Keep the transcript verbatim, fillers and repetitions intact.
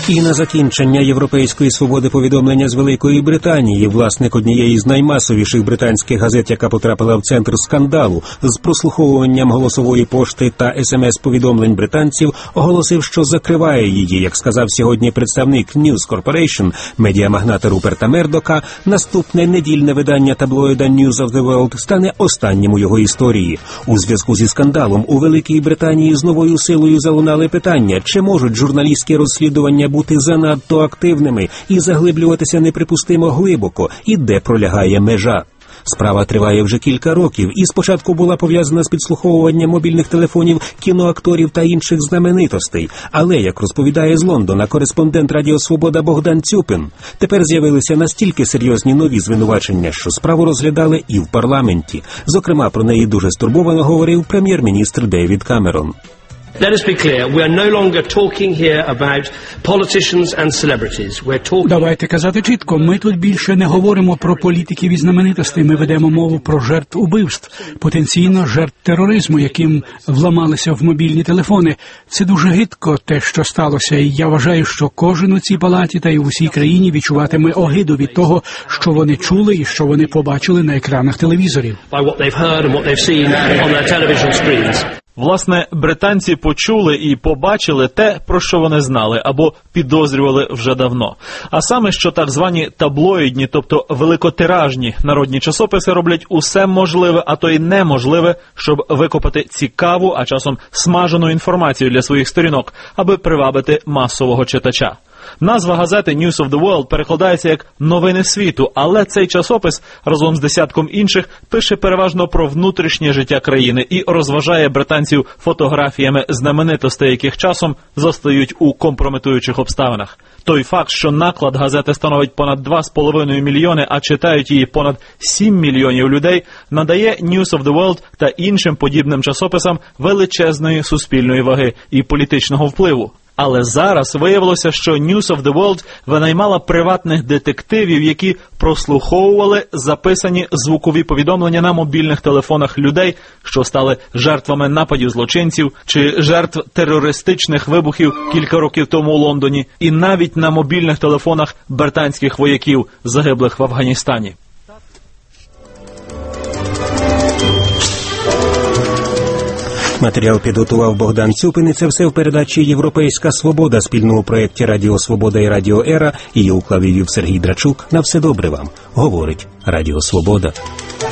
І на закінчення європейської свободи повідомлення з Великої Британії. Власник однієї з наймасовіших британських газет, яка потрапила в центр скандалу з прослуховуванням голосової пошти та смс-повідомлень британців, оголосив, що закриває її. Як сказав сьогодні представник News Corporation, медіамагната Руперта Мердока, наступне недільне видання таблоїда News of the World стане останнім у його історії. У зв'язку зі скандалом у Великій Британії з новою силою залунали питання, чи можуть журналістські розслідування бути занадто активними і заглиблюватися неприпустимо глибоко, і де пролягає межа. Справа триває вже кілька років і спочатку була пов'язана з підслуховуванням мобільних телефонів кіноакторів та інших знаменитостей. Але, як розповідає з Лондона кореспондент Радіо Свобода Богдан Цюпин, тепер з'явилися настільки серйозні нові звинувачення, що справу розглядали і в парламенті. Зокрема, про неї дуже стурбовано говорив прем'єр-міністр Девід Камерон. Let us be clear, we are no longer talking here about politicians and celebrities. We're talking... Давайте казати чітко, ми тут більше не говоримо про політиків і знаменитостей, ми ведемо мову про жертв убивств, потенційно жертв тероризму, яким вламалися в мобільні телефони. Це дуже гидко, те, що сталося, і я вважаю, що кожен у цій палаті та й у всій країні відчуватиме огиду від того, що вони чули і що вони побачили на екранах телевізорів. By what they've heard and what they've seen on their television screens. Власне, британці почули і побачили те, про що вони знали або підозрювали вже давно. А саме, що так звані таблоїдні, тобто великотиражні народні часописи роблять усе можливе, а то й неможливе, щоб викопати цікаву, а часом смажену інформацію для своїх сторінок, аби привабити масового читача. Назва газети News of the World перекладається як «Новини світу», але цей часопис разом з десятком інших пише переважно про внутрішнє життя країни і розважає британців фотографіями знаменитостей, яких часом застають у компрометуючих обставинах. Той факт, що наклад газети становить понад два з половиною мільйони, а читають її понад сім мільйонів людей, надає News of the World та іншим подібним часописам величезної суспільної ваги і політичного впливу. Але зараз виявилося, що News of the World винаймала приватних детективів, які прослуховували записані звукові повідомлення на мобільних телефонах людей, що стали жертвами нападів злочинців чи жертв терористичних вибухів кілька років тому у Лондоні, і навіть на мобільних телефонах британських вояків, загиблих в Афганістані. Матеріал підготував Богдан Цюпин, і це все в передачі «Європейська свобода» спільно у проєкті Радіо Свобода і Радіо Ера. Її уклав і вів Сергій Драчук. На все добре вам, говорить Радіо Свобода.